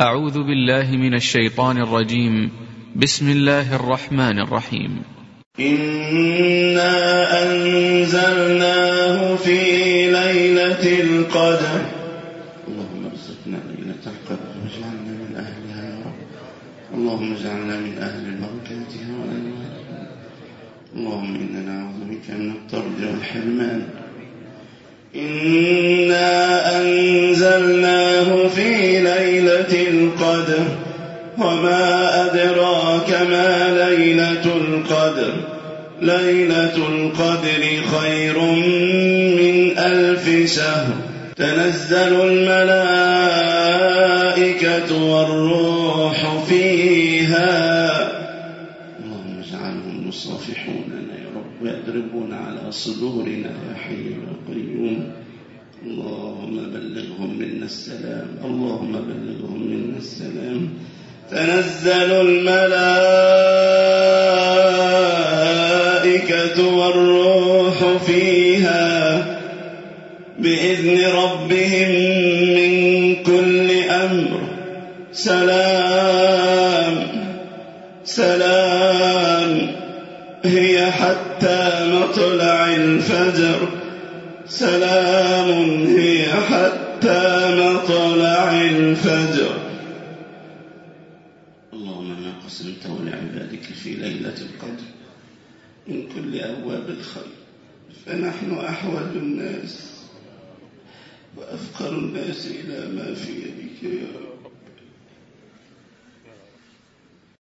أعوذ بالله من الشيطان الرجيم. بسم الله الرحمن الرحيم. إنا أنزلناه في ليلة القدر. اللهم ارزقنا ليلة القدر واجعلنا من أهلها يا رب. اللهم اجعلنا من أهل بركاتها وأنوارها. اللهم إنا نعوذ بك من الطرد والحرمان. إنا أنزلناه في ليلة القدر وما أدراك ما ليلة القدر. ليلة القدر خير من 1000 شهر. تنزل الملائكة والروح فيها. اللهم اجعلهم يصافحوننا يا رب ويضربون على صدورنا يا حي يا قيوم. اللهم بلغهم منا السلام. اللهم بلغهم منا السلام. تنزل الملائكة والروح فيها بإذن ربهم من كل أمر. سلام سلام هي حتى مطلع الفجر. سلام هي حتى مطلع الفجر. اللهم ما قسمته لعبادك في ليلة القدر من كل أبواب الخير فنحن أحوج الناس وأفقر الناس إلى ما في يدك يا رب.